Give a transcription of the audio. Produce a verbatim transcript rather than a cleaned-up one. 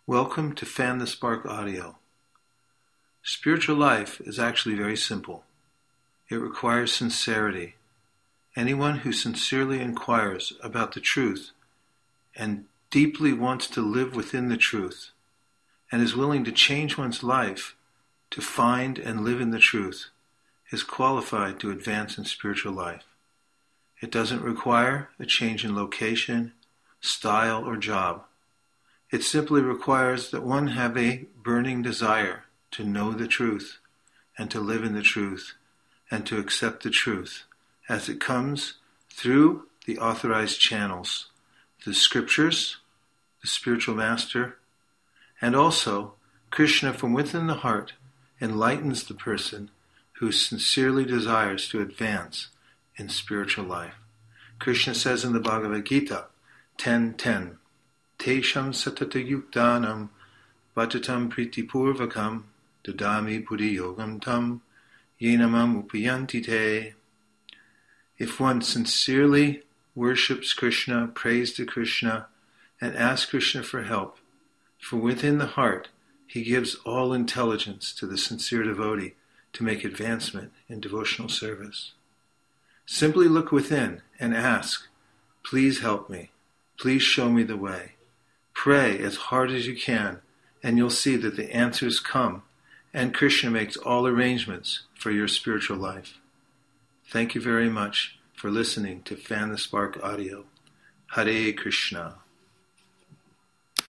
Welcome to Fan the Spark Audio. Spiritual life is actually very simple. It requires sincerity. Anyone who sincerely inquires about the truth and deeply wants to live within the truth and is willing to change one's life to find and live in the truth is qualified to advance in spiritual life. It doesn't require a change in location, style, or job. It simply requires that one have a burning desire to know the truth and to live in the truth and to accept the truth as it comes through the authorized channels, the scriptures, the spiritual master, and also Krishna from within the heart enlightens the person who sincerely desires to advance in spiritual life. Krishna says in the Bhagavad Gita ten ten, Tesham satata yuktanam bhajatam pritipurvakam dadami buddhi yogam tam yenamam upayanti te. If one sincerely worships Krishna, prays to Krishna, and asks Krishna for help, from within the heart he gives all intelligence to the sincere devotee to make advancement in devotional service. Simply look within and ask, please help me, please show me the way. Pray as hard as you can, and you'll see that the answers come, and Krishna makes all arrangements for your spiritual life. Thank you very much for listening to Fan the Spark Audio. Hare Krishna.